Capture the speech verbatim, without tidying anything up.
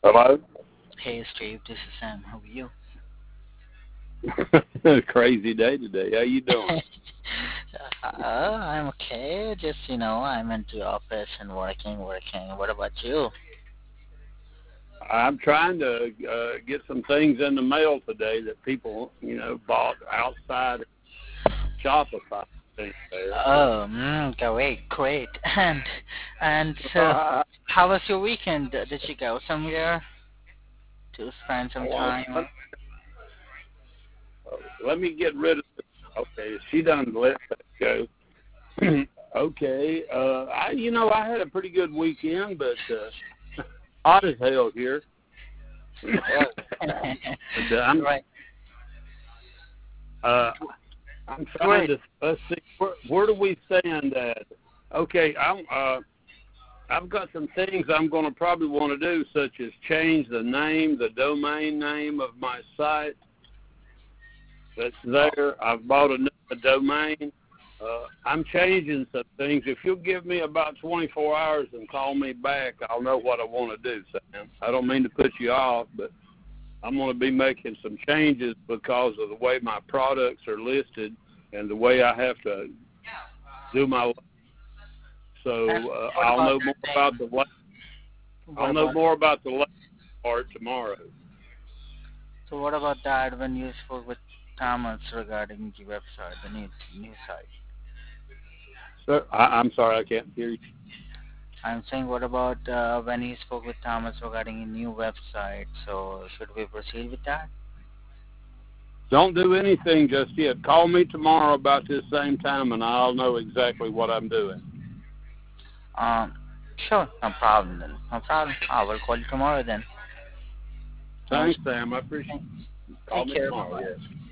Hello? Hey Steve, this is Sam. How are you? Crazy day today. How you doing? uh, I'm okay. Just you know, I'm into office and working, working. What about you? I'm trying to uh, get some things in the mail today that people, you know, bought outside of Shopify things there. Oh, mm, great, great. And and so, Uh, how was your weekend? Did you go somewhere to spend some well, let, time? let me get rid of it. Okay, she done let that go. okay, uh, I, you know, I had a pretty good weekend, but uh, hot as hell here. Oh. but, uh, I'm, Right, uh, I'm trying great. to let's see where, where do we stand at? Okay, I'm uh, I've got some things I'm going to probably want to do, such as change the name, the domain name of my site that's there. I've bought another domain. Uh, I'm changing some things. If you'll give me about twenty-four hours and call me back, I'll know what I want to do, Sam. I don't mean to put you off, but I'm going to be making some changes because of the way my products are listed and the way I have to do my. And So uh, what I'll about know more the about name? the. What I'll know about more about the last part tomorrow. so? What about that when you spoke with Thomas regarding the website, the new new site? Sir, I, I'm sorry, I can't hear you. I'm saying, what about uh, when he spoke with Thomas regarding a new website? So, should we proceed with that? Don't do anything just yet. Call me tomorrow about this same time, and I'll know exactly what I'm doing. Um, sure, no problem then. No problem. I will call you tomorrow then. Sounds Thanks, Sam. I appreciate good. it. Call Take me care. Bye tomorrow, bye. yes.